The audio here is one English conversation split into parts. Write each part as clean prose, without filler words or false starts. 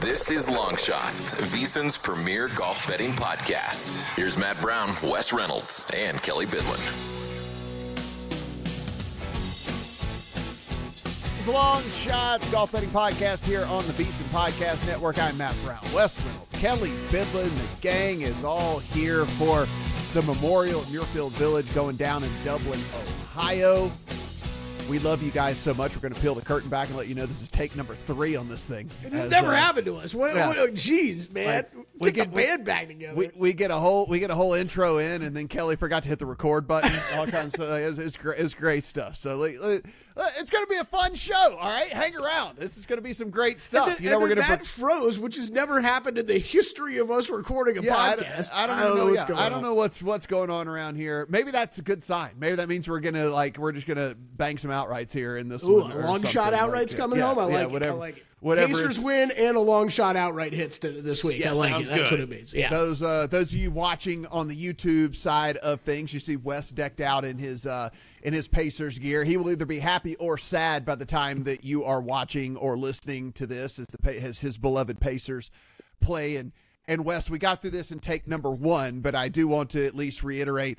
This is Long Shots, VSiN's premier golf betting podcast. Here's Matt Brown, Wes Reynolds, and Kelly Bidlin. It's Long Shots golf betting podcast here on the VSiN Podcast Network. I'm Matt Brown, Wes Reynolds, Kelly Bidlin. The gang is all here for the Memorial at Muirfield Village going down in Dublin, Ohio. We love you guys so much. We're going to peel the curtain back and let you know this is take number 3 on this thing. This has never happened to us. Jeez, man. We get the band back together. We get a whole intro in, and then Kelly forgot to hit the record button. All kinds of stuff. It's great stuff. So it's going to be a fun show. All right, hang around. This is going to be some great stuff. We're going to froze, which has never happened in the history of us recording a podcast. I don't know what's going on. I don't know what's going on around here. Maybe that's a good sign. Maybe that means we're just gonna bang some outrights here in this one. A long shot outrights coming home. I like it. Whatever. Pacers win and a long shot outright hits this week. Yeah, I like it. That's good. what it means. Yeah. Those of you watching on the YouTube side of things, you see Wes decked out in his Pacers gear. He will either be happy or sad by the time that you are watching or listening to this as his beloved Pacers play. And Wes, we got through this in take number 1, but I do want to at least reiterate,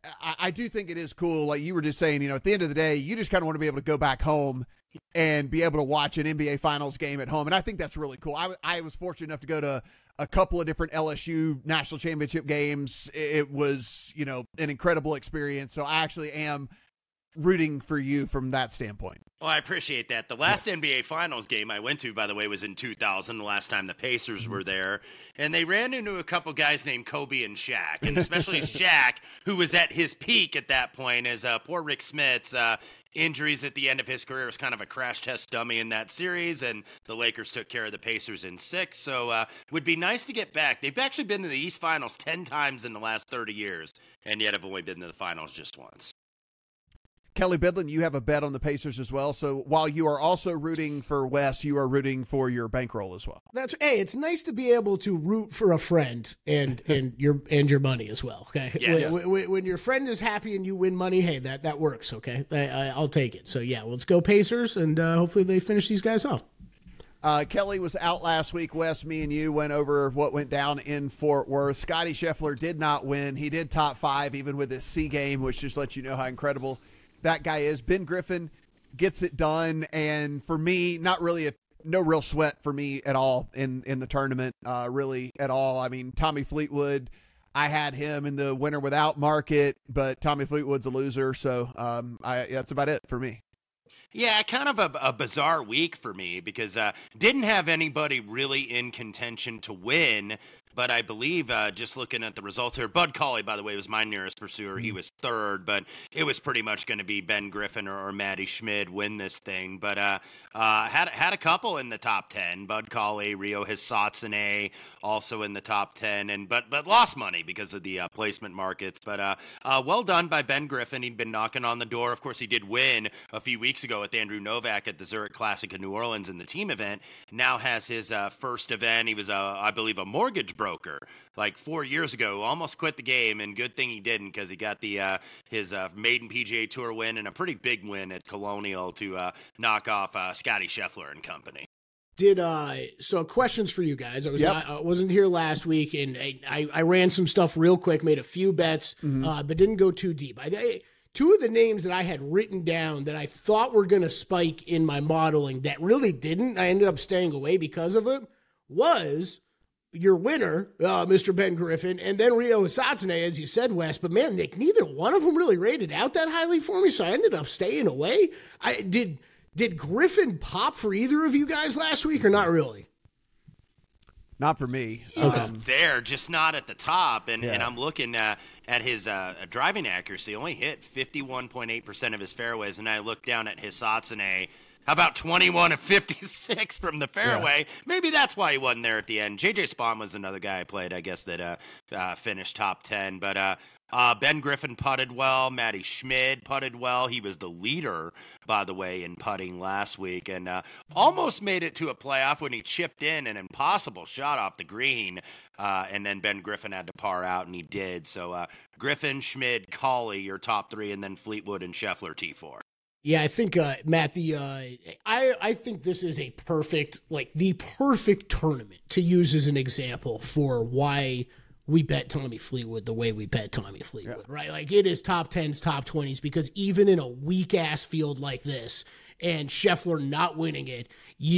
I do think it is cool. Like you were just saying, at the end of the day, you just kind of want to be able to go back home and be able to watch an NBA Finals game at home. And I think that's really cool. I was fortunate enough to go to a couple of different LSU national championship games. It was, an incredible experience. So I actually am rooting for you from that standpoint. Well, I appreciate that. The last NBA Finals game I went to, by the way, was in 2000, the last time the Pacers were there. And they ran into a couple guys named Kobe and Shaq, and especially Shaq, who was at his peak at that point, as poor Rick Smith's injuries at the end of his career was kind of a crash test dummy in that series, and the Lakers took care of the Pacers in 6. So it would be nice to get back. They've actually been to the East Finals 10 times in the last 30 years, and yet have only been to the finals just once. Kelly Bidlin, you have a bet on the Pacers as well. So while you are also rooting for Wes, you are rooting for your bankroll as well. It's nice to be able to root for a friend and your money as well. Okay, yes. When your friend is happy and you win money, hey, that works. Okay, I'll take it. So yeah, let's go Pacers, and hopefully they finish these guys off. Kelly was out last week. Wes, me and you went over what went down in Fort Worth. Scotty Scheffler did not win. He did top 5 even with his C game, which just lets you know how incredible that guy is. Ben Griffin gets it done, and for me, no real sweat for me at all in the tournament, really at all. I mean, Tommy Fleetwood, I had him in the winner without market, but Tommy Fleetwood's a loser, so that's about it for me. Yeah, kind of a bizarre week for me because didn't have anybody really in contention to win. But I believe, just looking at the results here, Bud Cauley, by the way, was my nearest pursuer. He was 3rd, but it was pretty much going to be Ben Griffin or Matty Schmid win this thing. But had a couple in the top 10. Bud Cauley, Ryo Hisatsune, also in the top 10, but lost money because of the placement markets. But well done by Ben Griffin. He'd been knocking on the door. Of course, he did win a few weeks ago with Andrew Novak at the Zurich Classic in New Orleans in the team event. Now has his first event. He was, I believe, a mortgage broker like 4 years ago, almost quit the game, and good thing he didn't because he got the his maiden PGA Tour win and a pretty big win at Colonial to knock off Scotty Scheffler and company. So questions for you guys. I wasn't here last week, and I ran some stuff real quick, made a few bets, but didn't go too deep. Two of the names that I had written down that I thought were going to spike in my modeling that really didn't, I ended up staying away because of it, was your winner, Mr. Ben Griffin, and then Ryo Hisatsune, as you said, Wes. But man, Nick, neither one of them really rated out that highly for me, so I ended up staying away. Did Griffin pop for either of you guys last week, or not really? Not for me. He was there, just not at the top. And I'm looking at his driving accuracy. Only hit 51.8% of his fairways, and I look down at Hisatsune. How about 21 of 56 from the fairway? Yeah. Maybe that's why he wasn't there at the end. J.J. Spaun was another guy I played, I guess, that finished top 10. But Ben Griffin putted well. Matty Schmid putted well. He was the leader, by the way, in putting last week. And almost made it to a playoff when he chipped in an impossible shot off the green. And then Ben Griffin had to par out, and he did. So Griffin, Schmid, Cauley, your top 3, and then Fleetwood and Scheffler, T4. Yeah, I think Matt, I think this is a the perfect tournament to use as an example for why we bet Tommy Fleetwood the way we bet Tommy Fleetwood, right? Like, it is top 10s, top 20s, because even in a weak ass field like this, and Scheffler not winning it,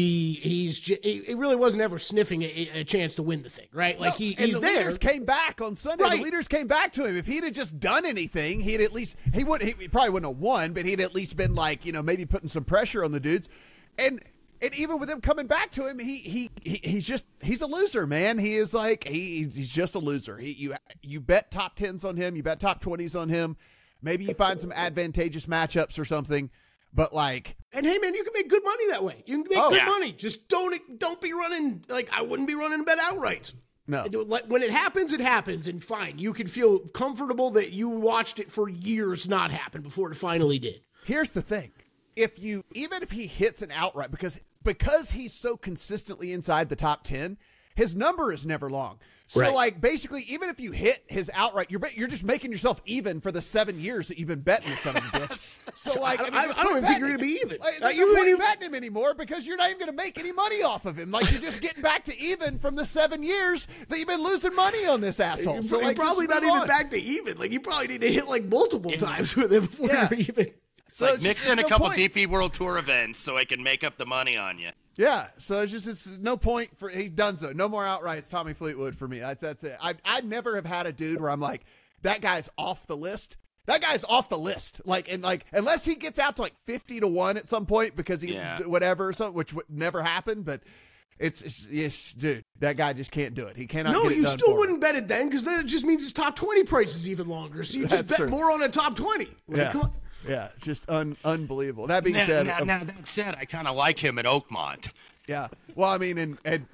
he really wasn't ever sniffing a chance to win the thing, right? Like, he's the there. Leaders came back on Sunday. Right. The leaders came back to him. If he'd have just done anything, he probably wouldn't have won, but he'd at least been like, maybe putting some pressure on the dudes. And even with him coming back to him, he's a loser, man. He is like, he's just a loser. You bet top 10s on him, you bet top 20s on him. Maybe you find some advantageous matchups or something. But and hey, man, you can make good money that way. You can make good money. Just don't be running, I wouldn't be running bet outrights. No. When it happens, and fine. You can feel comfortable that you watched it for years not happen before it finally did. Here's the thing. Even if he hits an outright, because he's so consistently inside the top 10, his number is never long. So, right. Basically, even if you hit his outright, you're just making yourself even for the 7 years that you've been betting this son of a bitch. So, I don't even think you're going to be even. You won't even betting him anymore because you're not even going to make any money off of him. You're just getting back to even from the 7 years that you've been losing money on this asshole. So, you're probably not even back to even. You probably need to hit multiple times with him before you're even. So mix in a couple DP World Tour events so I can make up the money on you. Yeah, so it's no point for he's done so. No more outrights, Tommy Fleetwood for me. That's it. I never have had a dude where I'm like, that guy's off the list. That guy's off the list. Unless he gets out to 50-1 at some point because he whatever, which would never happen. But it's dude, that guy just can't do it. He cannot. No, get it you done still for wouldn't him. bet it then because then it just means his top 20 price is even longer. So you just bet more on a top 20. Come on. Yeah, it's just unbelievable. That being said, now that said, I kind of like him at Oakmont. Yeah, well, I mean,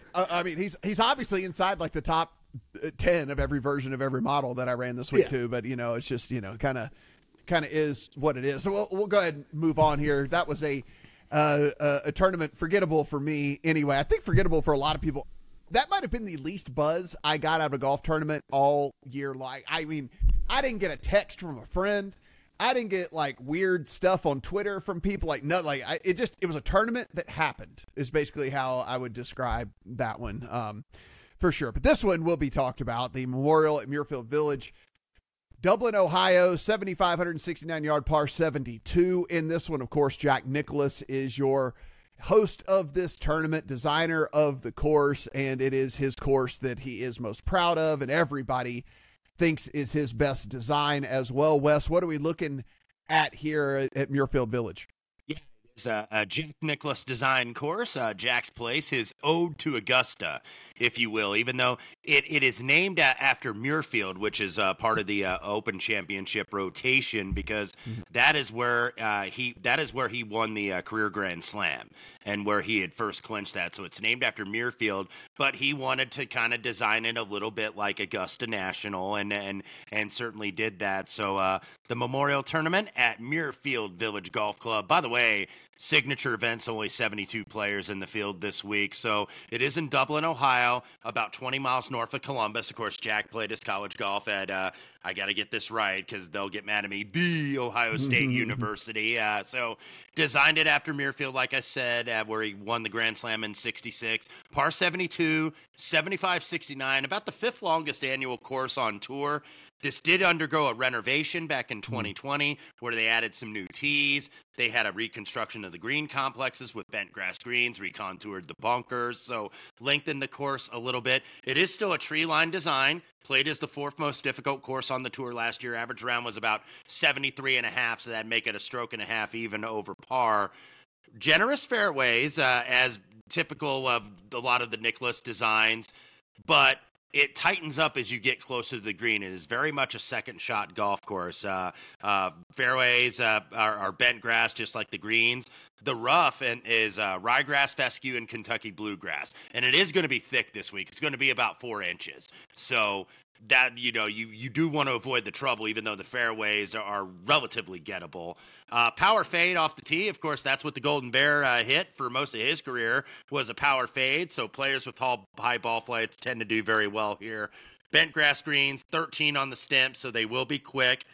he's obviously inside the top 10 of every version of every model that I ran this week too. But it's just kind of is what it is. So we'll go ahead and move on here. That was a tournament forgettable for me anyway. I think forgettable for a lot of people. That might have been the least buzz I got out of a golf tournament all year. I didn't get a text from a friend. I didn't get weird stuff on Twitter from people. It was a tournament that happened is basically how I would describe that one for sure. But this one will be talked about, the Memorial at Muirfield Village, Dublin, Ohio, 7,569 yard par 72. In this one, of course, Jack Nicklaus is your host of this tournament, designer of the course, and it is his course that he is most proud of, and everybody thinks is his best design as well. Wes, what are we looking at here at Muirfield Village? Yeah, it's a Jack Nicklaus design course, Jack's Place, his ode to Augusta, if you will, even though it is named after Muirfield, which is part of the Open Championship rotation, because that is where he won the career Grand Slam and where he had first clinched that. So it's named after Muirfield, but he wanted to kind of design it a little bit like Augusta National, and certainly did that. So the Memorial Tournament at Muirfield Village Golf Club. By the way, signature events, only 72 players in the field this week. So it is in Dublin, Ohio, about 20 miles north of Columbus. Of course, Jack played his college golf at, I got to get this right because they'll get mad at me, the Ohio State University. So designed it after Muirfield, like I said, where he won the Grand Slam in 66. Par 72, 75-69, about the fifth longest annual course on tour. This did undergo a renovation back in 2020 where they added some new tees. They had a reconstruction of the green complexes with bent grass greens, recontoured the bunkers, so lengthened the course a little bit. It is still a tree-line design. Played as the fourth most difficult course on the tour last year. Average round was about 73.5, so that'd make it a stroke and a half even over par. Generous fairways, as typical of a lot of the Nicklaus designs, but it tightens up as you get closer to the green. It is very much a second shot golf course. Fairways are bent grass just like the greens. The rough is ryegrass, fescue, and Kentucky bluegrass. And it is going to be thick this week. It's going to be about 4 inches. So that, you do want to avoid the trouble, even though the fairways are relatively gettable. Power fade off the tee. Of course, that's what the Golden Bear hit for most of his career, was a power fade. So players with high ball flights tend to do very well here. Bent grass greens, 13 on the stem, so they will be quick.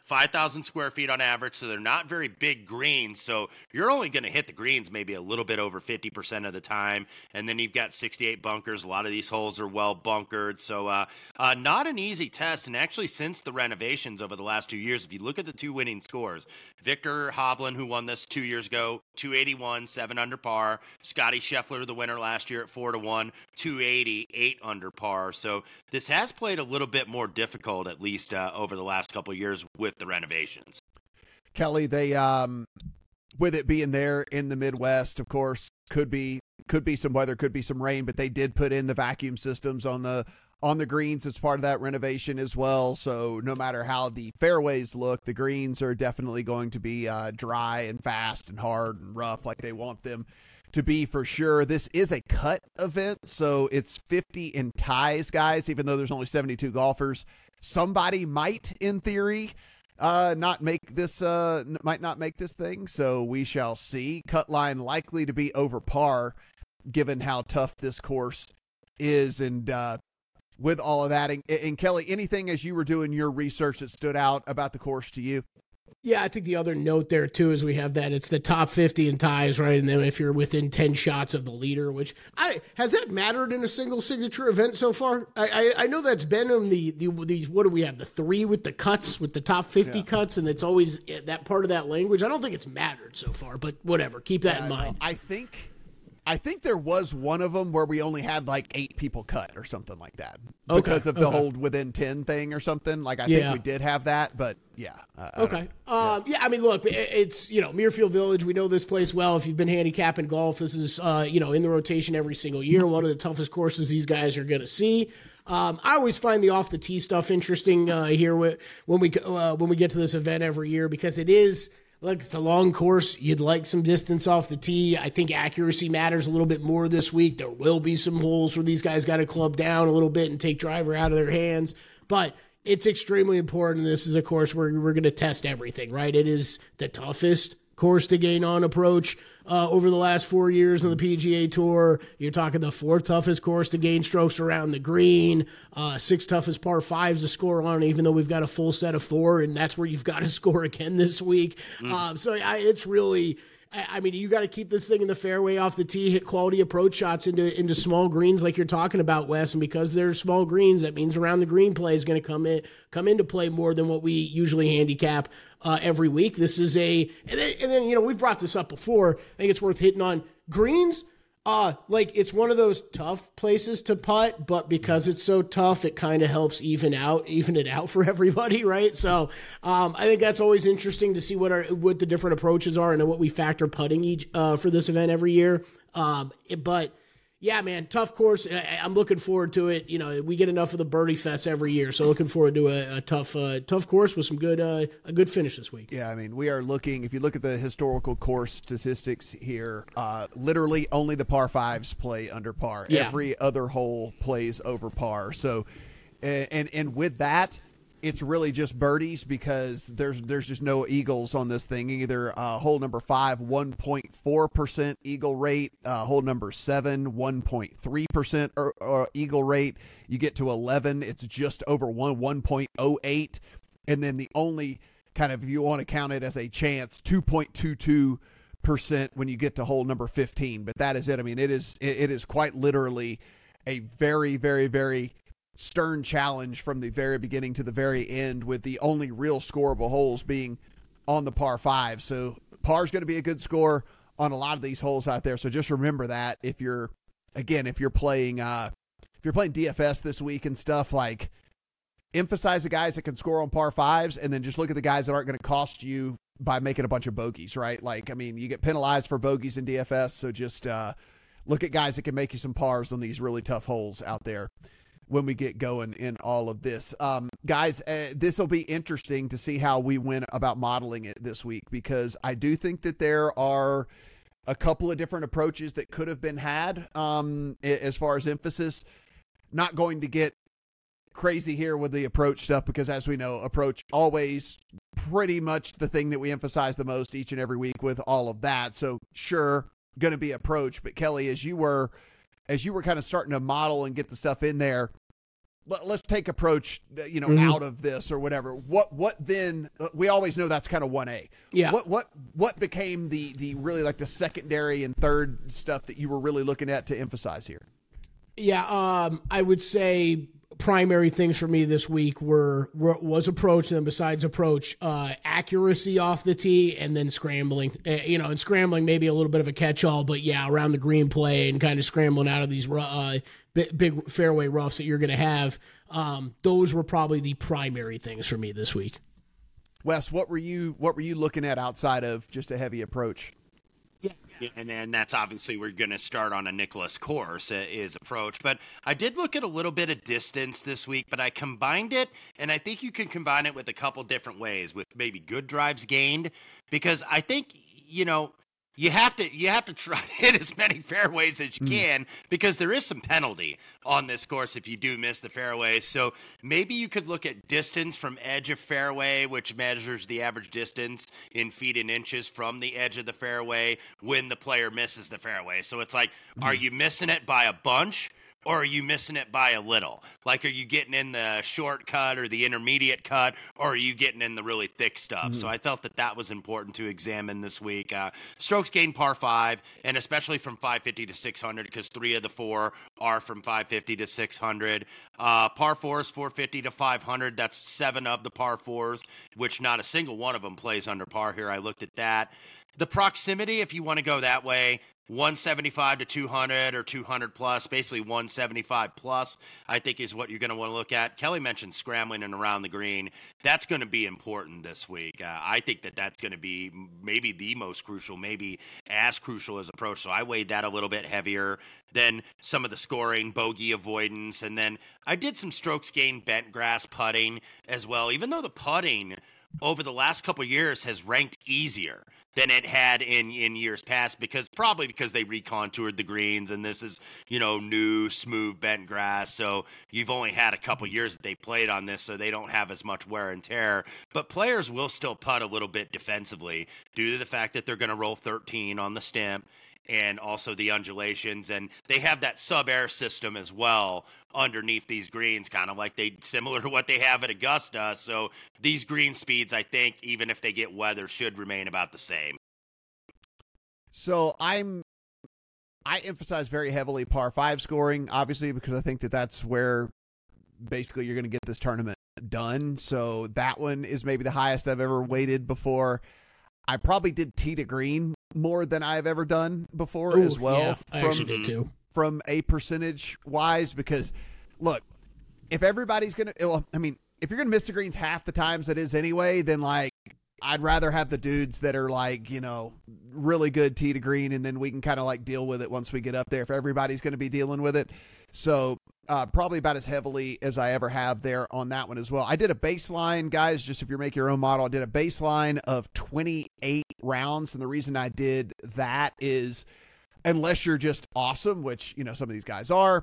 5,000 square feet on average, so they're not very big greens. So you're only going to hit the greens maybe a little bit over 50% of the time. And then you've got 68 bunkers. A lot of these holes are well bunkered. So not an easy test. And actually, since the renovations over the last 2 years, if you look at the two winning scores, Viktor Hovland, who won this 2 years ago, 281, 7 under par. Scotty Scheffler, the winner last year at 4-1, 280, 8 under par. So this has played a little bit more difficult, at least over the last couple of years with the renovations. Kelly, they with it being there in the Midwest, of course, could be some weather, could be some rain, but they did put in the vacuum systems on the greens as part of that renovation as well. So no matter how the fairways look, the greens are definitely going to be dry and fast and hard and rough like they want them to be for sure. This is a cut event, so it's 50 in ties, guys, even though there's only 72 golfers. Somebody might, in theory, might not make this thing, so we shall see. Cut line likely to be over par, given how tough this course is, and with all of that. And Kelly, anything as you were doing your research that stood out about the course to you? Yeah, I think the other note there, too, is we have that it's the top 50 in ties, right? And then if you're within 10 shots of the leader, which has that mattered in a single signature event so far? I know that's been in the what do we have, the 3 with the cuts, with the top 50 cuts, and it's always that part of that language. I don't think it's mattered so far, but whatever. Keep that in mind. I think there was one of them where we only had like 8 people cut or something like that because of the whole within 10 thing or something. Like I think we did have that, but yeah. Okay. I mean, look, it's, Muirfield Village. We know this place well. If you've been handicapping golf, this is, in the rotation every single year. One of the toughest courses these guys are going to see. I always find the off the tee stuff interesting here when we get to this event every year, because it is. Look, it's a long course. You'd like some distance off the tee. I think accuracy matters a little bit more this week. There will be some holes where these guys got to club down a little bit and take driver out of their hands. But it's extremely important. This is a course where we're going to test everything, right? It is the toughest course to gain on approach over the last 4 years on the PGA Tour. You're talking the 4th toughest course to gain strokes around the green, 6th toughest par 5s to score on, even though we've got a full set of 4, and that's where you've got to score again this week. It's really... I mean, you got to keep this thing in the fairway off the tee, hit quality approach shots into small greens like you're talking about, Wes. And because they're small greens, that means around the green play is going to come into play more than what we usually handicap every week. This is and then we've brought this up before. I think it's worth hitting on greens. It's one of those tough places to putt, but because it's so tough, it kind of helps even it out for everybody, right? So, I think that's always interesting to see what the different approaches are and what we factor putting for this event every year. But yeah, man, tough course. I'm looking forward to it. We get enough of the birdie fest every year, so looking forward to a tough course with some a good finish this week. Yeah, I mean, we are looking. If you look at the historical course statistics here, literally only the par 5s play under par. Yeah. Every other hole plays over par. So, and with that, it's really just birdies, because there's just no eagles on this thing either. Hole number 5, 1.4% eagle rate. Hole number 7, 1.3% eagle rate. You get to 11, it's just over 1.08. And then the only kind of, if you want to count it as a chance, 2.22% when you get to hole number 15. But that is it. I mean, it is quite literally a very, very, very stern challenge from the very beginning to the very end, with the only real scoreable holes being on the par 5. So par is going to be a good score on a lot of these holes out there. So just remember that if you're playing DFS this week and stuff, like, emphasize the guys that can score on par 5s, and then just look at the guys that aren't going to cost you by making a bunch of bogeys, right? Like, I mean, you get penalized for bogeys in DFS. So just look at guys that can make you some pars on these really tough holes out there when we get going in all of this. Guys, this will be interesting to see how we went about modeling it this week, because I do think that there are a couple of different approaches that could have been had as far as emphasis. Not going to get crazy here with the approach stuff, because as we know, approach always pretty much the thing that we emphasize the most each and every week with all of that. So sure, going to be approach. But Kelly, as you were kind of starting to model and get the stuff in there, let's take approach, out of this or whatever. What then? We always know that's kind of 1A. Yeah. What became the really like the secondary and third stuff that you were really looking at to emphasize here? Yeah, I would say primary things for me this week was approach, and then besides approach, accuracy off the tee, and then scrambling. And scrambling maybe a little bit of a catch-all, but yeah, around the green play and kind of scrambling out of these big fairway roughs that you're going to have. Those were probably the primary things for me this week. Wes, what were you looking at outside of just a heavy approach? Yeah, and then that's obviously we're going to start on a Nicklaus course is approach. But I did look at a little bit of distance this week, but I combined it, and I think you can combine it with a couple different ways with maybe good drives gained, because I think, you have to try to hit as many fairways as you can, because there is some penalty on this course if you do miss the fairway. So maybe you could look at distance from edge of fairway, which measures the average distance in feet and inches from the edge of the fairway when the player misses the fairway. So it's like, are you missing it by a bunch? Or are you missing it by a little? Like, are you getting in the short cut or the intermediate cut, or are you getting in the really thick stuff? So I felt that was important to examine this week. Strokes gained par 5, and especially from 550 to 600, because 3 of the 4 are from 550 to 600. Par 4s, 450 to 500. That's 7 of the par 4s, which not a single one of them plays under par here. I looked at that. The proximity, if you want to go that way, 175 to 200 or 200 plus, basically 175 plus, I think is what you're going to want to look at. Kelly mentioned scrambling and around the green. That's going to be important this week. I think that's going to be maybe the most crucial, maybe as crucial as approach. So I weighed that a little bit heavier than some of the scoring, bogey avoidance. And then I did some strokes gained bent grass putting as well, even though the putting over the last couple of years has ranked easier than it had in years past, because they recontoured the greens, and this is, new, smooth, bent grass. So you've only had a couple years that they played on this, so they don't have as much wear and tear. But players will still putt a little bit defensively due to the fact that they're going to roll 13 on the stimp, and also the undulations, and they have that sub-air system as well underneath these greens, kind of like similar to what they have at Augusta. So these green speeds, I think, even if they get weather, should remain about the same. So I emphasize very heavily par 5 scoring, obviously, because I think that's where basically you're going to get this tournament done. So that one is maybe the highest I've ever weighted before. I probably did tee to green more than I've ever done before as well. Yeah, I actually did too. From a percentage wise, because look, if everybody's going to, if you're going to miss the greens half the times it is anyway, then like, I'd rather have the dudes that are like, really good tee to green, and then we can kind of like deal with it once we get up there if everybody's going to be dealing with it. So probably about as heavily as I ever have there on that one as well. I did a baseline, guys, just if you're making your own model, I did a baseline of 28 rounds. And the reason I did that is, unless you're just awesome, which, some of these guys are,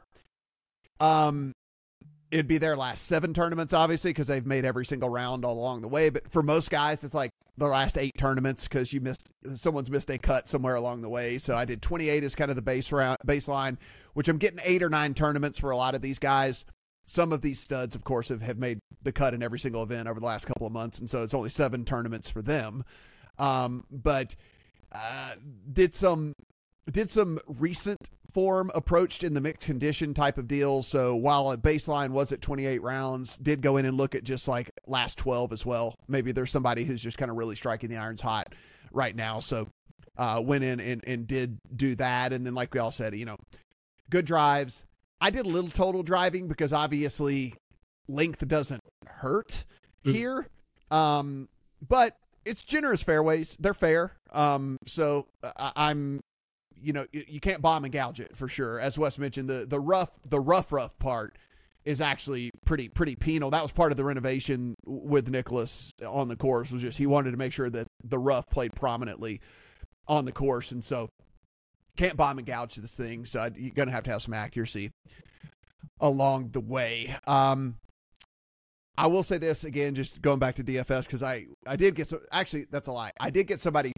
it'd be their last 7 tournaments, obviously, because they've made every single round all along the way. But for most guys, it's like the last 8 tournaments, because someone's missed a cut somewhere along the way. So I did 28 as kind of the baseline, which I'm getting 8 or 9 tournaments for a lot of these guys. Some of these studs, of course, have made the cut in every single event over the last couple of months, and so it's only 7 tournaments for them. But did some recent form approached in the mixed condition type of deal. So while a baseline was at 28 rounds, did go in and look at just like last 12 as well. Maybe there's somebody who's just kind of really striking the irons hot right now. So went in and did do that. And then, like we all said, good drives. I did a little total driving because obviously length doesn't hurt here. But it's generous fairways. They're fair. So I'm, you can't bomb and gouge it for sure. As Wes mentioned, the rough part is actually pretty penal. That was part of the renovation with Nicklaus on the course, was just he wanted to make sure that the rough played prominently on the course. And so can't bomb and gouge this thing. So you're going to have some accuracy along the way. I will say this again, just going back to DFS, because I did get some, actually that's a lie. I did get somebody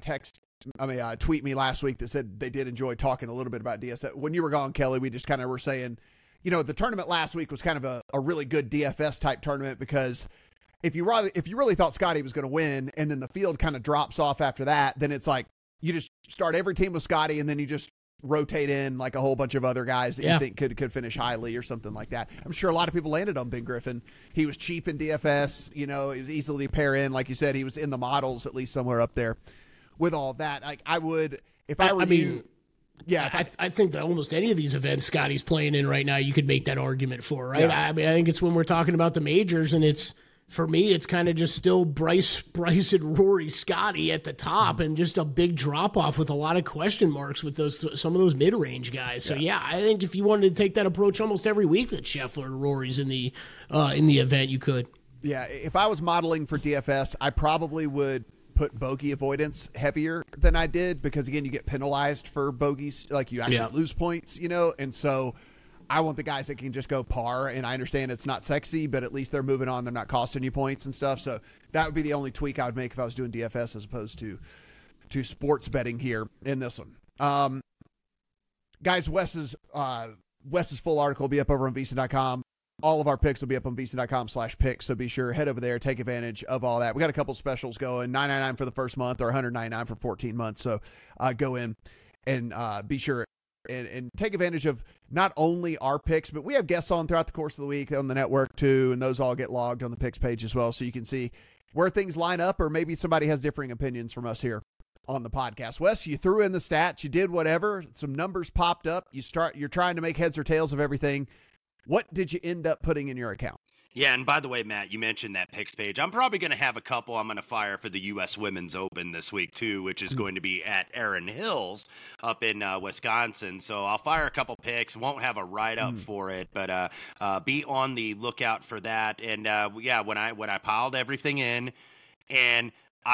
tweet me last week that said they did enjoy talking a little bit about DFS. When you were gone, Kelly, we just kind of were saying, the tournament last week was kind of a really good DFS type tournament, because if you really thought Scotty was going to win and then the field kind of drops off after that, then it's like you just start every team with Scotty and then you just rotate in like a whole bunch of other guys that you think could finish highly or something like that. I'm sure a lot of people landed on Ben Griffin. He was cheap in DFS. It was easily to pair in. Like you said, he was in the models, at least somewhere up there with all that. Like I would, if I were you. Yeah, I think that almost any of these events Scotty's playing in right now, you could make that argument for, right? Yeah. I think it's when we're talking about the majors, and for me, it's kind of just still Bryce and Rory, Scotty at the top, and just a big drop off with a lot of question marks with some of those mid range guys. So I think if you wanted to take that approach almost every week that Scheffler and Rory's in the event, you could. Yeah, if I was modeling for DFS, I probably would put bogey avoidance heavier than I did, because again, you get penalized for bogeys, like you actually lose points, and so I want the guys that can just go par, and I understand it's not sexy, but at least they're moving on, they're not costing you points and stuff. So that would be the only tweak I would make if I was doing DFS as opposed to sports betting here in this one. Guys, Wes's full article will be up over on VSiN.com. All of our picks will be up on VSiN.com/picks, so be sure, head over there, take advantage of all that. We got a couple specials going, $9.99 for the first month or $199 for 14 months. So go in and be sure and take advantage of not only our picks, but we have guests on throughout the course of the week on the network too, and those all get logged on the picks page as well, so you can see where things line up, or maybe somebody has differing opinions from us here on the podcast. Wes, you threw in the stats, you did whatever, some numbers popped up, you're trying to make heads or tails of everything. What did you end up putting in your account? Yeah, and by the way, Matt, you mentioned that picks page. I'm probably going to have a couple I'm going to fire for the U.S. Women's Open this week, too, which is going to be at Erin Hills up in Wisconsin. So I'll fire a couple picks. Won't have a write-up for it, but be on the lookout for that. And, when I piled everything in, and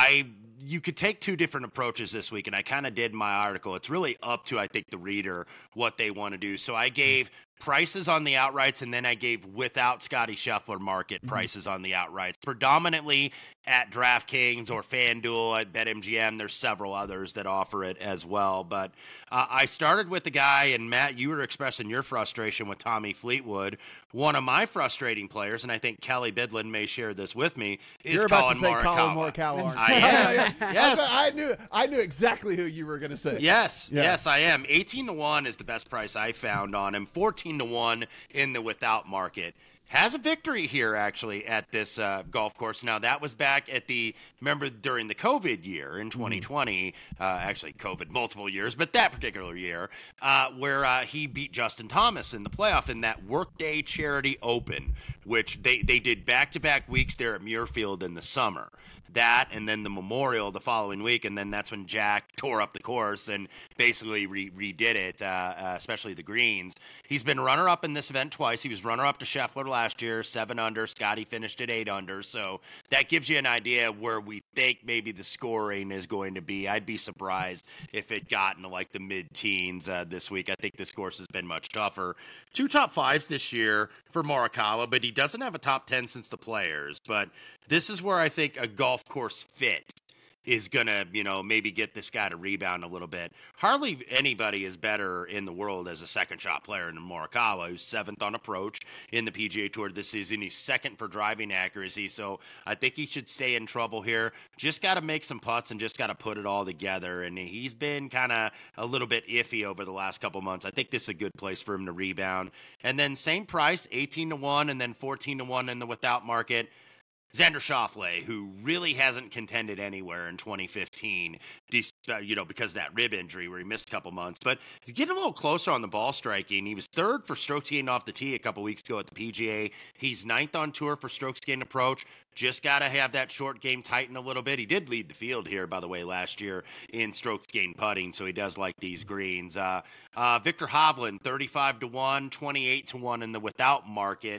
you could take two different approaches this week, and I kind of did in my article. It's really up to, I think, the reader what they want to do. So I gave prices on the outrights, and then I gave without Scotty Scheffler market prices on the outrights, predominantly at DraftKings or FanDuel, at BetMGM. There's several others that offer it as well. But I started with the guy, and Matt, you were expressing your frustration with Tommy Fleetwood. One of my frustrating players, and I think Kelly Bidlin may share this with me, is Colin Morikawa. I am. Yes. I knew exactly who you were going to say. Yes, yes, I am. 18-1 is the best price I found on him. 14-1 in the without market. Has a victory here, actually, at this golf course. Now, that was back at remember during the COVID year in 2020, actually COVID multiple years, but that particular year, where he beat Justin Thomas in the playoff in that Workday Charity Open, which they did back-to-back weeks there at Muirfield in the summer. That and then the Memorial the following week, and then that's when Jack tore up the course and basically redid it, especially the greens. He's been runner-up in this event twice. He was runner-up to Scheffler last year, 7 under. Scotty finished at 8 under, so that gives you an idea of where we think maybe the scoring is going to be. I'd be surprised if it got into like the mid-teens this week. I think this course has been much tougher. 2 top 5s this year for Morikawa, but he doesn't have a top 10 since the Players. But this is where I think a golf course fit is going to, maybe get this guy to rebound a little bit. Hardly anybody is better in the world as a second shot player than Morikawa, who's 7th on approach in the PGA Tour this season. He's 2nd for driving accuracy, so I think he should stay in trouble here. Just got to make some putts and just got to put it all together, and he's been kind of a little bit iffy over the last couple months. I think this is a good place for him to rebound. And then same price, 18-1 and then 14-1 in the without market. Xander Schauffele, who really hasn't contended anywhere in 2015, because of that rib injury where he missed a couple months. But he's getting a little closer on the ball striking. He was 3rd for strokes gained off the tee a couple weeks ago at the PGA. He's 9th on tour for strokes gained approach. Just got to have that short game tighten a little bit. He did lead the field here, by the way, last year in strokes gained putting, so he does like these greens. Victor Hovland, 35-1, 28-1 in the without market.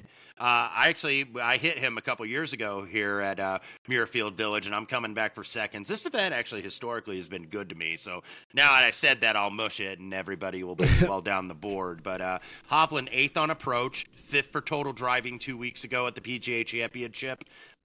I hit him a couple years ago here at Muirfield Village, and I'm coming back for seconds. This event actually historically has been good to me, so now that I said that, I'll mush it, and everybody will be well down the board. But Hovland, 8th on approach, 5th for total driving 2 weeks ago at the PGA Championship.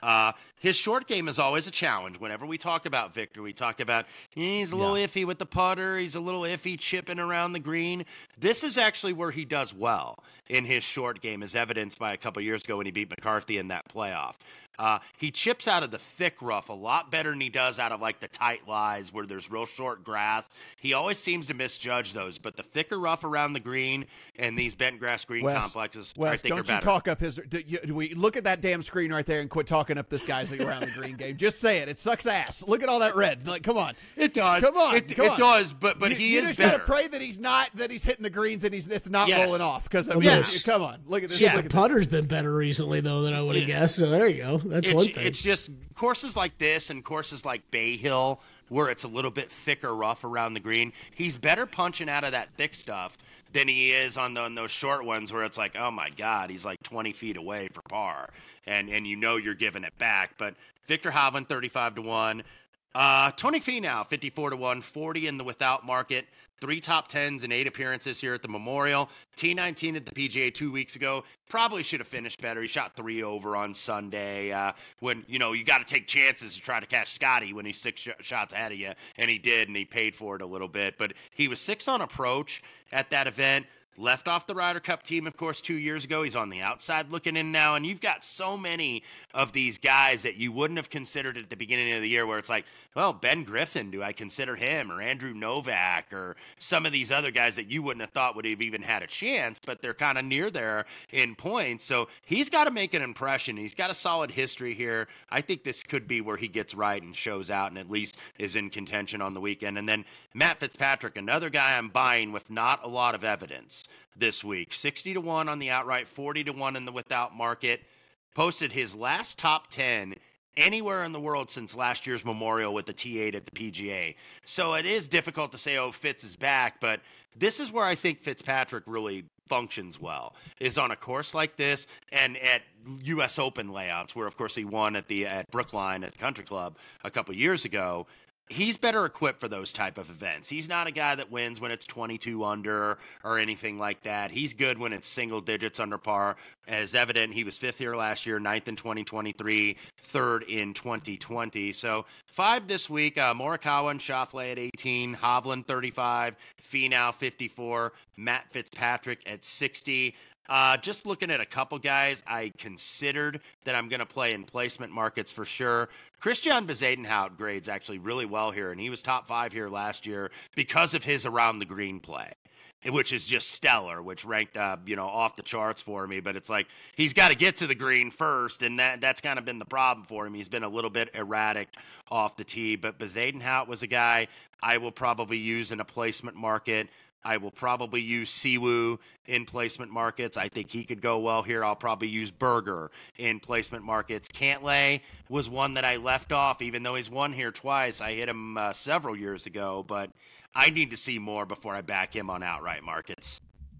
His short game is always a challenge. Whenever we talk about Victor, we talk about he's a little iffy with the putter. He's a little iffy chipping around the green. This is actually where he does well in his short game, as evidenced by a couple years ago when he beat McCarthy in that playoff. He chips out of the thick rough a lot better than he does out of like the tight lies where there's real short grass. He always seems to misjudge those, but the thicker rough around the green and these bent grass green complexes, I think, are better. Don't you talk up his. Do we look at that damn screen right there and quit talking up this guy's around the green game? Just say it. It sucks ass. Look at all that red. Like, come on. It does. Come on. It does. But he is just better. Gotta pray that he's hitting the greens and it's not rolling off. Because I mean, come on. Look at this. Yeah, look at putter's been better recently though than I would have guessed. So there you go. That's one thing. It's just courses like this and courses like Bay Hill where it's a little bit thicker rough around the green. He's better punching out of that thick stuff than he is on those short ones where it's like, oh my God, he's like 20 feet away for par, and you're giving it back. But Victor Hovland 35-1, Tony Finau 54-1, 40 in the without market. 3 top 10s and 8 appearances here at the Memorial. T19 at the PGA 2 weeks ago. Probably should have finished better. He shot 3 over on Sunday. When, you got to take chances to try to catch Scotty when he's 6 shots ahead of you. And he did, and he paid for it a little bit. But he was 6 on approach at that event. Left off the Ryder Cup team, of course, 2 years ago. He's on the outside looking in now. And you've got so many of these guys that you wouldn't have considered at the beginning of the year where it's like, well, Ben Griffin, do I consider him? Or Andrew Novak, or some of these other guys that you wouldn't have thought would have even had a chance, but they're kind of near there in points. So he's got to make an impression. He's got a solid history here. I think this could be where he gets right and shows out and at least is in contention on the weekend. And then Matt Fitzpatrick, another guy I'm buying with not a lot of evidence this week. 60-1 on the outright, 40-1 in the without market. Posted his last top 10 anywhere in the world since last year's Memorial with the T8 at the PGA. So it is difficult to say, oh, Fitz is back, but this is where I think Fitzpatrick really functions well, is on a course like this and at U.S. Open layouts, where, of course, he won at Brookline at the Country Club a couple years ago. He's better equipped for those type of events. He's not a guy that wins when it's 22 under or anything like that. He's good when it's single digits under par. As evident, he was 5th here last year, 9th in 2023, 3rd in 2020. So 5 this week, Morikawa and Schauffele at 18, Hovland 35, Finau 54, Matt Fitzpatrick at 60. Just looking at a couple guys I considered that I'm going to play in placement markets for sure. Christian Bezuidenhout grades actually really well here, and he was top 5 here last year because of his around the green play, which is just stellar, which ranked off the charts for me. But it's like he's got to get to the green first, and that's kind of been the problem for him. He's been a little bit erratic off the tee, but Bezuidenhout was a guy I will probably use in a placement market. I will probably use Siwoo in placement markets. I think he could go well here. I'll probably use Berger in placement markets. Cantlay was one that I left off, even though he's won here twice. I hit him several years ago, but I need to see more before I back him on outright markets.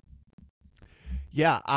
Yeah,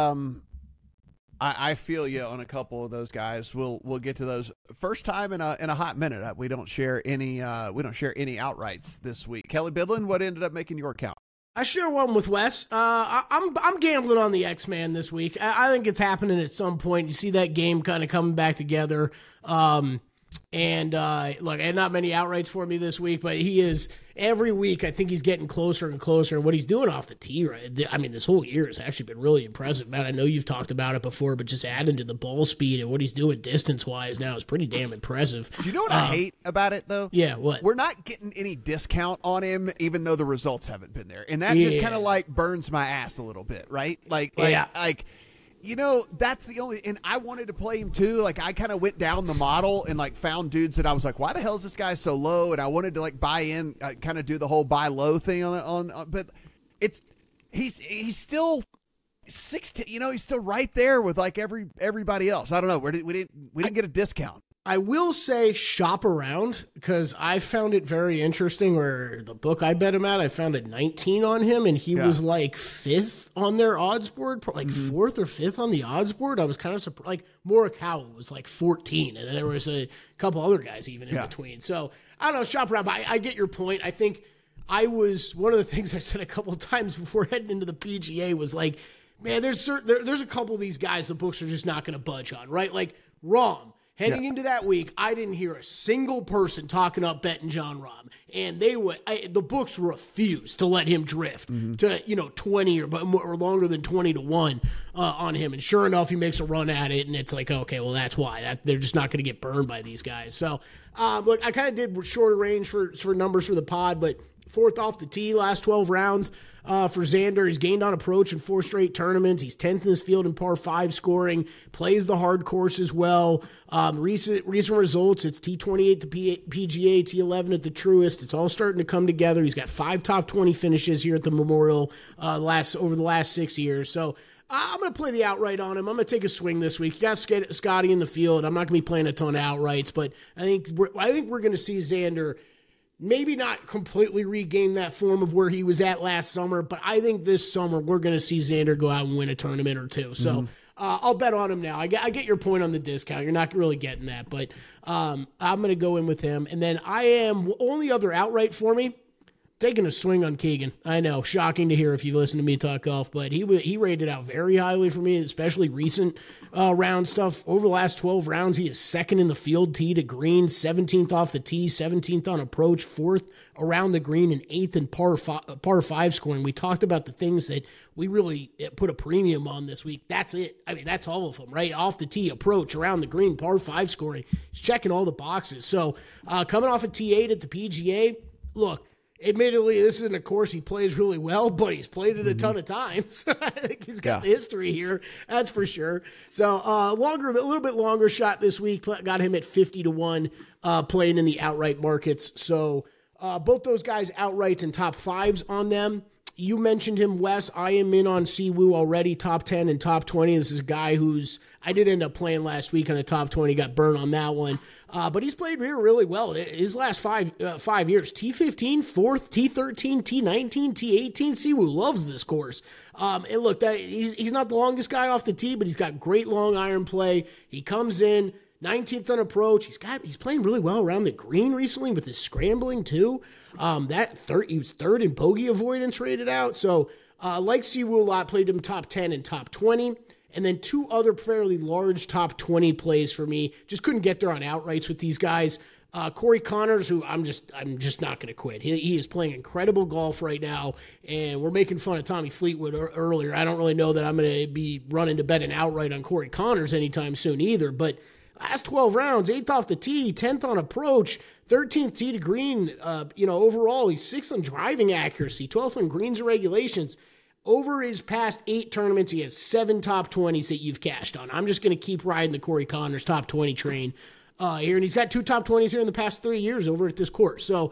I feel you on a couple of those guys. We'll get to those first time in a hot minute. We don't share any outrights this week. Kelly Bidlin, what ended up making your account? I share one with Wes. I'm gambling on the X-Man this week. I think it's happening at some point. You see that game kind of coming back together. And not many outrights for me this week, but he is every week. I think he's getting closer and closer. And what he's doing off the tee, right? I mean, this whole year has actually been really impressive, man. I know you've talked about it before, but just adding to the ball speed and what he's doing distance wise now is pretty damn impressive. Do you know what I hate about it though? Yeah, what? We're not getting any discount on him, even though the results haven't been there, and that just kind of like burns my ass a little bit, right? Like. That's the only, and I wanted to play him too. Like, I kind of went down the model and like found dudes that I was like, why the hell is this guy so low? And I wanted to like buy in, kind of do the whole buy low thing but he's still 16. He's still right there with like everybody else. I don't know. We didn't get a discount. I will say shop around because I found it very interesting where the book I bet him at, I found a 19 on him and he was like 5th on their odds board, like 4th or 5th on the odds board. I was kind of surprised. Like Morikawa was like 14 and there was a couple other guys even in between. So I don't know, shop around, but I get your point. I think one of the things I said a couple of times before heading into the PGA was like, man, there's a couple of these guys the books are just not going to budge on, right? Like Rahm Heading into that week, I didn't hear a single person talking up betting John Rahm, and the books refused to let him drift to 20 or longer than 20-1 on him. And sure enough, he makes a run at it, and it's like, okay, well that's why they're just not going to get burned by these guys. So look, I kind of did shorter range for numbers for the pod, but fourth off the tee last 12 rounds. For Xander, he's gained on approach in 4 straight tournaments. He's 10th in his field in par 5 scoring, plays the hard course as well. Recent results, it's T28 at the PGA, T11 at the Truist. It's all starting to come together. He's got 5 top 20 finishes here at the Memorial over the last 6 years. So I'm going to play the outright on him. I'm going to take a swing this week. You got Scotty in the field. I'm not going to be playing a ton of outrights, but I think we're going to see Xander maybe not completely regain that form of where he was at last summer, but I think this summer we're going to see Xander go out and win a tournament or two. So I'll bet on him now. I get your point on the discount. You're not really getting that, but I'm going to go in with him. And then only other outright for me, taking a swing on Keegan. I know, shocking to hear if you listen to me talk golf, but he rated out very highly for me, especially recent round stuff. Over the last 12 rounds, he is second in the field tee to green, 17th off the tee, 17th on approach, 4th around the green, and 8th in par 5 scoring. We talked about the things that we really put a premium on this week. That's it. I mean, that's all of them, right? Off the tee, approach, around the green, par 5 scoring. He's checking all the boxes. So coming off a T8 at the PGA, look, admittedly, this isn't a course he plays really well, but he's played it a ton of times. I think he's got the history here, that's for sure. So a little bit longer shot this week. Got him at 50-1, playing in the outright markets. So both those guys outrights and top 5s on them. You mentioned him, Wes. I am in on Siwoo already, top 10 and top 20. This is a guy I did end up playing last week on a top 20, got burned on that one. But he's played here really well. His last 5 years, T15, 4th, T13, T19, T18. Siwoo loves this course. And look, he's not the longest guy off the tee, but he's got great long iron play. He comes in 19th on approach. He's playing really well around the green recently with his scrambling too. He was 3rd in bogey avoidance rated out. So like Siwoo a lot, played him top 10 and top 20. And then 2 other fairly large top 20 plays for me. Just couldn't get there on outrights with these guys. Corey Connors, who I'm just not going to quit. He is playing incredible golf right now, and we're making fun of Tommy Fleetwood earlier. I don't really know that I'm going to be running to bet an outright on Corey Connors anytime soon either, but last 12 rounds, 8th off the tee, 10th on approach, 13th tee to green. Overall, he's 6th on driving accuracy, 12th on greens and regulations. Over his past 8 tournaments, he has 7 top 20s that you've cashed on. I'm just going to keep riding the Corey Connors top 20 train here, and he's got 2 top 20s here in the past 3 years over at this course. So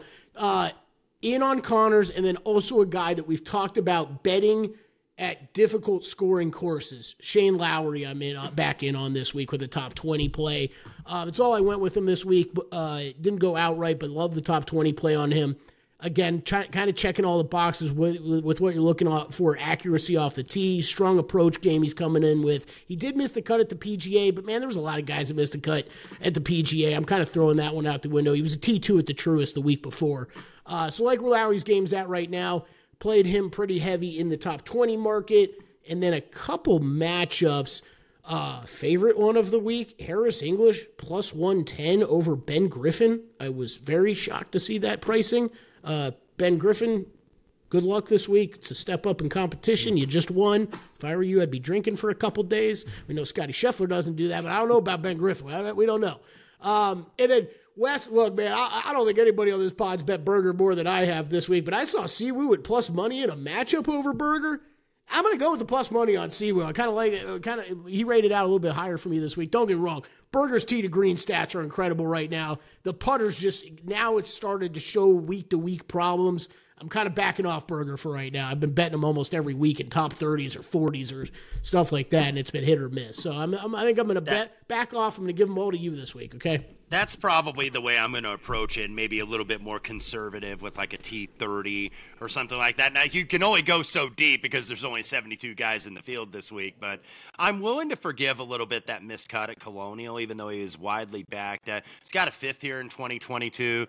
in on Connors, and then also a guy that we've talked about betting at difficult scoring courses. Shane Lowry, I'm back in on this week with a top 20 play. It's all I went with him this week. Didn't go outright, but love the top 20 play on him. Again, kind of checking all the boxes with what you're looking for. Accuracy off the tee, strong approach game he's coming in with. He did miss the cut at the PGA, but man, there was a lot of guys that missed the cut at the PGA. I'm kind of throwing that one out the window. He was a T2 at the Truist the week before. So like where Lowry's game's at right now, played him pretty heavy in the top 20 market. And then a couple matchups. Favorite one of the week, Harris English, plus 110 over Ben Griffin. I was very shocked to see that pricing. Ben Griffin, good luck this week. It's a step up in competition. You just won. If I were you, I'd be drinking for a couple days. We know Scotty Scheffler doesn't do that, but I don't know about Ben Griffin. We don't know. And then Wes, look, man, I don't think anybody on this pod's bet Berger more than I have this week, but I saw Siwoo at plus money in a matchup over Berger. I'm going to go with the plus money on Siwoo. I kind of like it. He rated out a little bit higher for me this week. Don't get me wrong. Berger's tee to green stats are incredible right now. The putter's now it's started to show week-to-week problems. I'm kind of backing off Berger for right now. I've been betting him almost every week in top 30s or 40s or stuff like that, and it's been hit or miss. So I think I'm going to back off. I'm going to give them all to you this week, okay? That's probably the way I'm going to approach it, maybe a little bit more conservative with like a T30 or something like that. Now, you can only go so deep because there's only 72 guys in the field this week, but I'm willing to forgive a little bit that miscut at Colonial, even though he is widely backed. He's got a 5th here in 2022.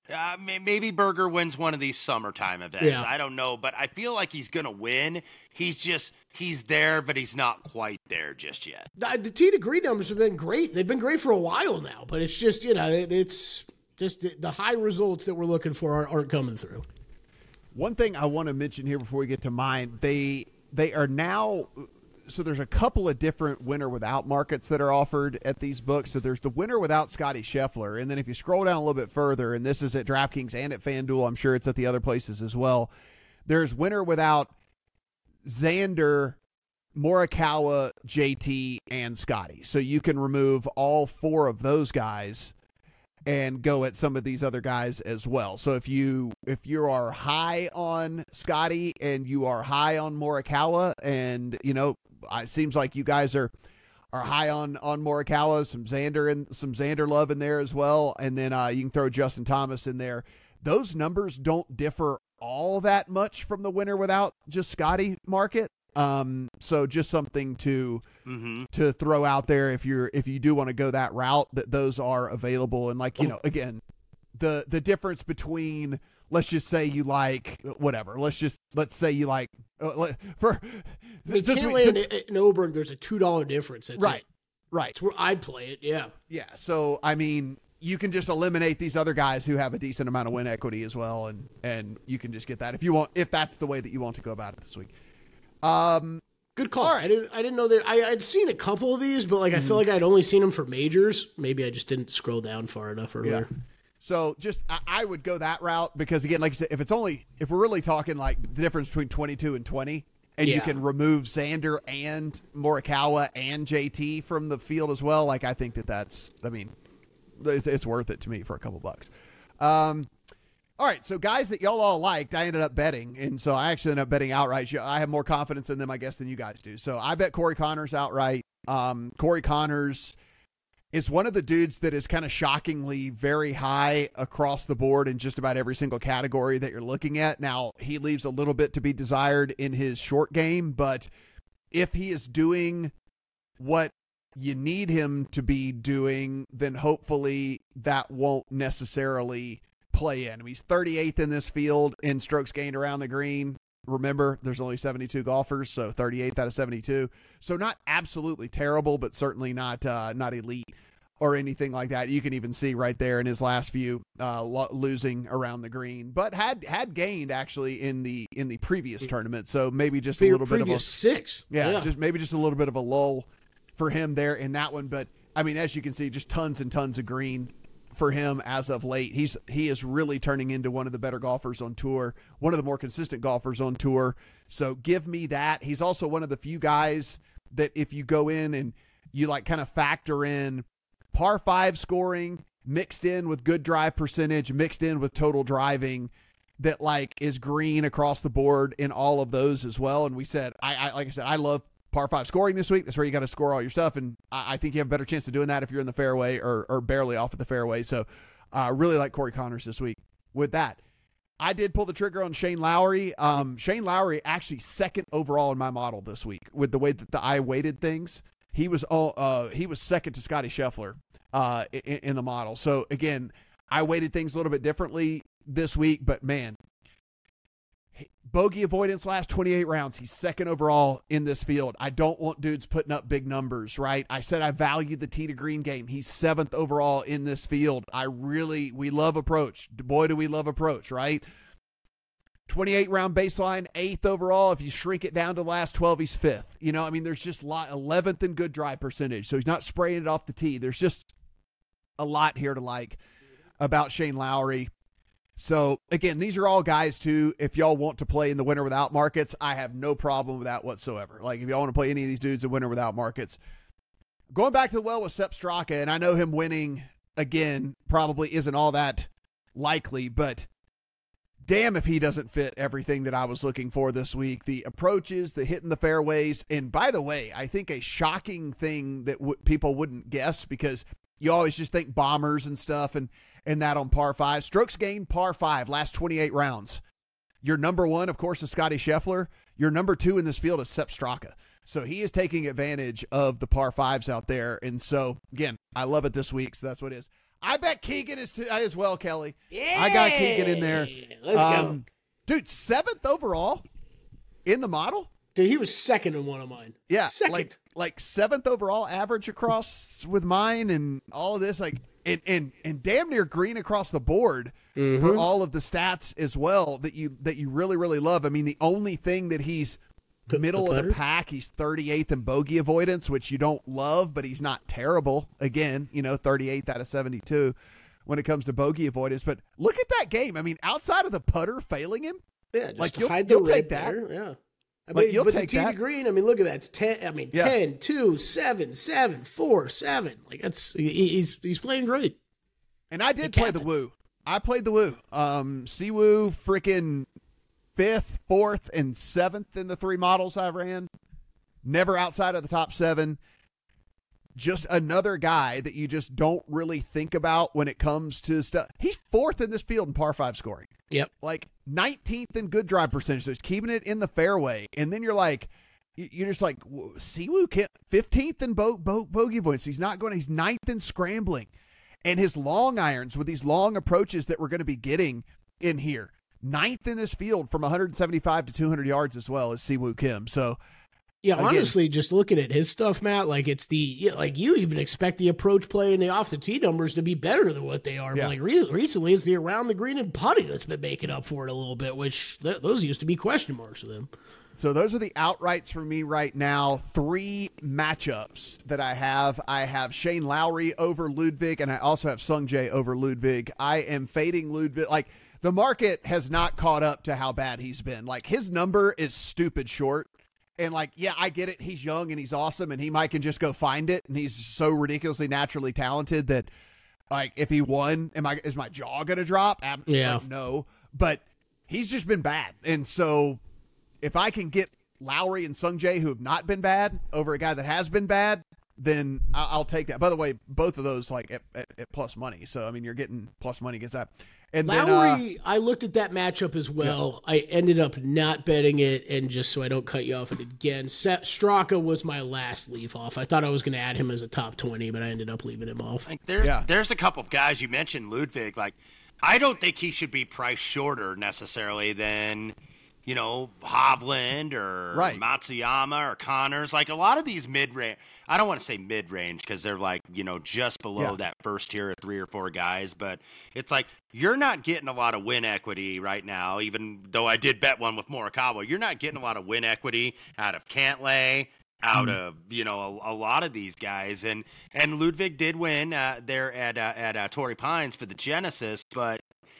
Maybe Berger wins one of these summertime events. Yeah. I don't know, but I feel like he's going to win. He's there, but he's not quite there just yet. The tee to green numbers have been great. They've been great for a while now, but it's just, it's just the high results that we're looking for aren't coming through. One thing I want to mention here before we get to mine, they are now, so there's a couple of different winner without markets that are offered at these books. So there's the winner without Scotty Scheffler. And then if you scroll down a little bit further, and this is at DraftKings and at FanDuel, I'm sure it's at the other places as well. There's winner without Xander, Morikawa, JT, and Scotty. So you can remove all four of those guys and go at some of these other guys as well. So if you are high on Scotty and you are high on Morikawa, and it seems like you guys are high on Morikawa, some Xander love in there as well, and then you can throw Justin Thomas in there. Those numbers don't differ all that much from the winner without just Scotty market. So just something to throw out there if you do want to go that route, that those are available. And again, the difference between, let's just say you like whatever, let's say you like for in Oberg, there's a $2 difference. That's right. It. Right. It's where I'd play it. Yeah. Yeah. So, I mean, you can just eliminate these other guys who have a decent amount of win equity as well. And you can just get that if that's the way that you want to go about it this week. Good call. Right. I didn't know that. I'd seen a couple of these, but I feel like I'd only seen them for majors. Maybe I just didn't scroll down far enough earlier. Yeah. So I would go that route because, again, like I said, if we're really talking like the difference between 22 and 20, and you can remove Xander and Morikawa and JT from the field as well, I think it's worth it to me for a couple bucks. All right, so guys that y'all all liked, I ended up betting, and so I actually ended up betting outright. I have more confidence in them, I guess, than you guys do. So I bet Corey Connors outright. Corey Connors is one of the dudes that is kind of shockingly very high across the board in just about every single category that you're looking at. Now, he leaves a little bit to be desired in his short game, but if he is doing what you need him to be doing, then hopefully that won't necessarily play in. He's 38th in this field in strokes gained around the green. Remember, there's only 72 golfers, so 38th out of 72. So not absolutely terrible, but certainly not elite or anything like that. You can even see right there in his last few losing around the green, but had gained actually in the previous tournament. So maybe just a little bit of a six. Yeah, just a little bit of a lull for him there in that one. But I mean, as you can see, just tons and tons of green for him as of late. He is really turning into one of the better golfers on tour, one of the more consistent golfers on tour. So give me that. He's also one of the few guys that if you go in and you kind of factor in par 5 scoring mixed in with good drive percentage, mixed in with total driving, that is green across the board in all of those as well. And we said, I love par 5 scoring this week. That's where you got to score all your stuff. And I think you have a better chance of doing that if you're in the fairway or barely off of the fairway. So really like Corey Connors this week. With that, I did pull the trigger on Shane Lowry. Shane Lowry actually second overall in my model this week with the way that I weighted things. He was second to Scotty Scheffler in the model. So again, I weighted things a little bit differently this week, but man, bogey avoidance last 28 rounds. He's second overall in this field. I don't want dudes putting up big numbers, right? I said I value the tee to green game. He's 7th overall in this field. We love approach. Boy, do we love approach, right? 28 round baseline, 8th overall. If you shrink it down to the last 12, he's 5th. There's just 11th in good drive percentage. So he's not spraying it off the tee. There's just a lot here to like about Shane Lowry. So, again, these are all guys, too, if y'all want to play in the winner without markets, I have no problem with that whatsoever. If y'all want to play any of these dudes in winner without markets. Going back to the well with Sepp Straka, and I know him winning, again, probably isn't all that likely, but damn if he doesn't fit everything that I was looking for this week. The approaches, the hitting the fairways, and by the way, I think a shocking thing that people wouldn't guess, because you always just think bombers and stuff, and that on par 5. Strokes gained par 5, last 28 rounds. Your number 1, of course, is Scotty Scheffler. Your number 2 in this field is Sepp Straka. So he is taking advantage of the par 5s out there. And so, again, I love it this week, so that's what it is. I bet Keegan is as well, Kelly. Yeah. I got Keegan in there. Let's go. Dude, 7th overall in the model? Dude, he was second in one of mine. Yeah. Second. Like 7th overall average across with mine and all of this, like, and damn near green across the board for all of the stats as well that you really, really love. I mean, the only thing that he's middle of the pack, he's 38th in bogey avoidance, which you don't love, but he's not terrible. Again, 38th out of 72 when it comes to bogey avoidance. But look at that game. I mean, outside of the putter failing him, just like you'll take that. There. Yeah. I Like, mean, you'll but take the tee that. to green, I mean, look at that. It's 10, I mean, 10, 2, 7, 7, 4, 7. Like, he's playing great. And I did play the Woo. I played the Woo. Siwoo freaking 5th, 4th, and 7th in the 3 models I ran. Never outside of the top 7. Just another guy that you just don't really think about when it comes to stuff. He's 4th in this field in par 5 scoring. Yep. Like 19th in good drive percentage. So he's keeping it in the fairway. And then you're like, you're just like, Siwoo can't, 15th in bogey avoidance. He's 9th in scrambling. And his long irons with these long approaches that we're going to be getting in here. 9th in this field from 175 to 200 yards as well as Siwoo Kim. So, yeah, again, honestly, just looking at his stuff, Matt, like like you even expect the approach play and the off the tee numbers to be better than what they are. Yeah. But like recently, it's the around the green and putting that's been making up for it a little bit, which those used to be question marks with him. So those are the outrights for me right now. 3 matchups that I have. I have Shane Lowry over Ludwig, and I also have Sung Jae over Ludwig. I am fading Ludwig. Like, the market has not caught up to how bad he's been. Like, his number is stupid short. And, like, yeah, I get it. He's young and he's awesome, and he might can just go find it. And he's so ridiculously naturally talented that, like, if he won, is my jaw going to drop? Yeah. Like, no. But he's just been bad. And so if I can get Lowry and Sung Jae, who have not been bad, over a guy that has been bad, then I'll take that. By the way, both of those, like, at plus money. So, I mean, you're getting plus money against that. And Lowry, I looked at that matchup as well. Yeah. I ended up not betting it, and just so I don't cut you off it again, Straka was my last leave off. I thought I was going to add him as a top 20, but I ended up leaving him off. Like there's a couple of guys you mentioned, Ludwig. Like, I don't think he should be priced shorter necessarily than, Hovland or Matsuyama or Connors. Like, a lot of these mid-range, I don't want to say mid-range because they're like, just below that first tier of 3 or 4 guys. But it's like, you're not getting a lot of win equity right now, even though I did bet one with Morikawa. You're not getting a lot of win equity out of Cantlay, out of, a lot of these guys. And Ludwig did win there at Torrey Pines for the Genesis, but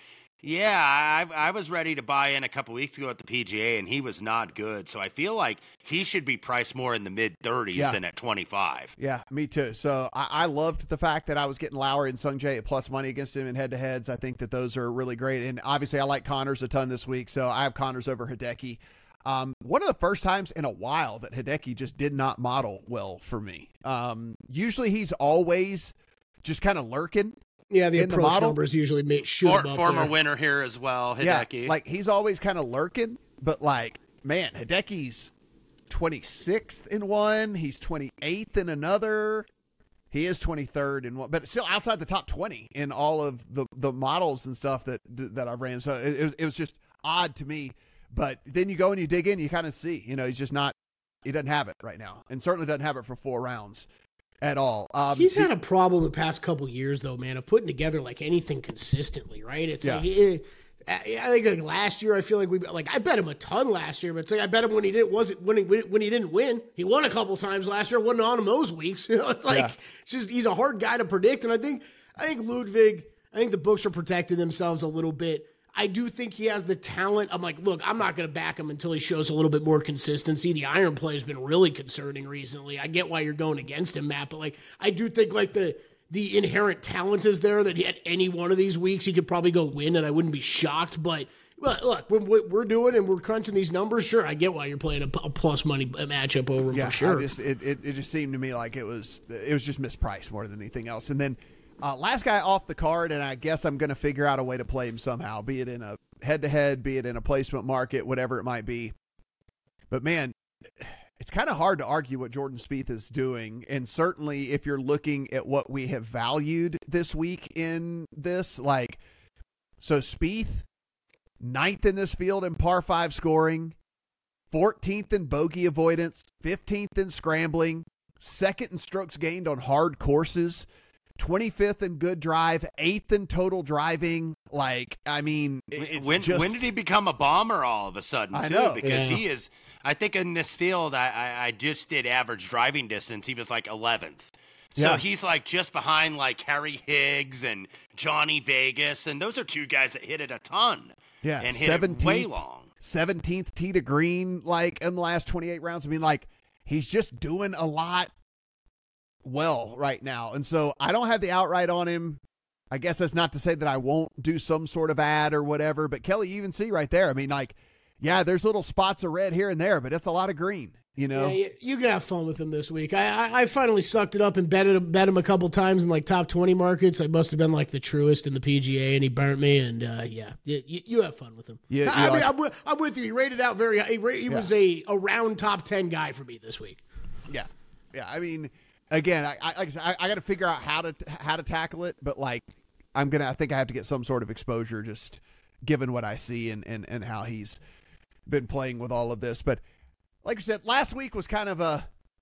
yeah, I was ready to buy in a couple weeks ago at the PGA, and he was not good. So I feel like he should be priced more in the mid-30s than at 25. Yeah, me too. So I loved the fact that I was getting Lowry and Sung Jae at plus money against him in head-to-heads. I think that those are really great. And obviously I like Connors a ton this week, so I have Connors over Hideki. One of the first times in a while that Hideki just did not model well for me. Usually he's always just kind of lurking. Yeah, the approach numbers usually shoot him up former there. winner here as well, Hideki. Yeah, like, he's always kind of lurking, but, like, man, Hideki's 26th in one. He's 28th in another. He is 23rd in one, but still outside the top 20 in all of the models and stuff that I ran. So it was just odd to me. But then you go and you dig in, you kind of see, he's just not, he doesn't have it right now, and certainly doesn't have it for 4 rounds at all. He's had a problem the past couple years, though, man, of putting together like anything consistently, right? It's like I think like last year, I feel like I bet him a ton last year, but it's like I bet him when he didn't win. He won a couple times last year, wasn't on him those weeks. It's like it's just he's a hard guy to predict, and I think Ludwig. I think the books are protecting themselves a little bit. I do think he has the talent. I'm like, look, I'm not going to back him until he shows a little bit more consistency. The iron play has been really concerning recently. I get why you're going against him, Matt, but like, I do think like the inherent talent is there that he had any one of these weeks, he could probably go win, and I wouldn't be shocked. But look, when we're doing and we're crunching these numbers, sure, I get why you're playing a plus money matchup over him for sure. It just seemed to me like it was just mispriced more than anything else. And then last guy off the card, and I guess I'm going to figure out a way to play him somehow, be it in a head-to-head, be it in a placement market, whatever it might be. But, man, it's kind of hard to argue what Jordan Spieth is doing. And certainly if you're looking at what we have valued this week in this, like, so Spieth, 9th in this field in par 5 scoring, 14th in bogey avoidance, 15th in scrambling, 2nd in strokes gained on hard courses, 25th in good drive, 8th in total driving. Like, I mean, when did he become a bomber all of a sudden, too? I know. Because he is, I think in this field, I just did average driving distance. He was like 11th. So he's like just behind like Harry Higgs and Johnny Vegas. And those are two guys that hit it a ton. Yeah. And hit it way long. 17th tee to green, like in the last 28 rounds. I mean, like, he's just doing a lot well right now. And so I don't have the outright on him. I guess that's not to say that I won't do some sort of ad or whatever, but Kelly, you even see right there. I mean, like, yeah, there's little spots of red here and there, but it's a lot of green, you know? Yeah, you can have fun with him this week. I finally sucked it up and bet him a couple times in like top 20 markets. I must have been like the truest in the PGA, and he burnt me. And you have fun with him. Yeah, I'm with you. He rated out very high. He was a round top 10 guy for me this week. Yeah. I mean, again, I got to figure out how to tackle it, but like, I think I have to get some sort of exposure just given what I see and how he's been playing with all of this. But like I said, last week was kind of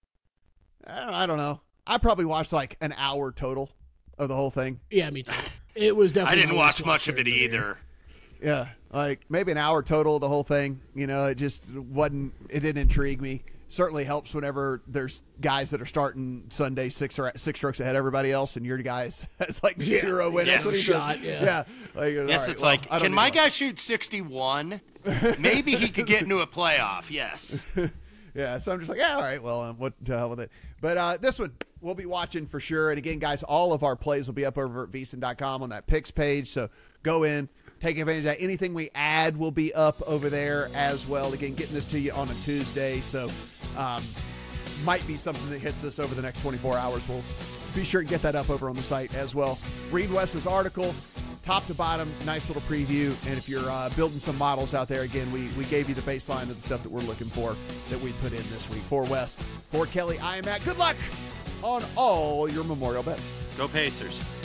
I don't know. I probably watched like an hour total of the whole thing. Yeah, me too. It was definitely. I didn't watch much of it either. Yeah, like maybe an hour total of the whole thing. You know, it didn't intrigue me. Certainly helps whenever there's guys that are starting Sunday 6 strokes ahead of everybody else, and your guys has like 0 win equity shot. Yeah. Like, yes, right, it's like, can my guy shoot 61? Maybe he could get into a playoff. Yes. Yeah, so I'm just like, yeah, all right, well, what the hell with it? But this one, we'll be watching for sure. And again, guys, all of our plays will be up over at VSiN.com on that picks page. So go in, take advantage of that. Anything we add will be up over there as well. Again, getting this to you on a Tuesday. So might be something that hits us over the next 24 hours. We'll be sure to get that up over on the site as well. Read Wes's article, top to bottom, nice little preview. And if you're building some models out there, again, we gave you the baseline of the stuff that we're looking for that we put in this week. For Wes, for Kelly, I am Matt. Good luck on all your Memorial bets. Go Pacers.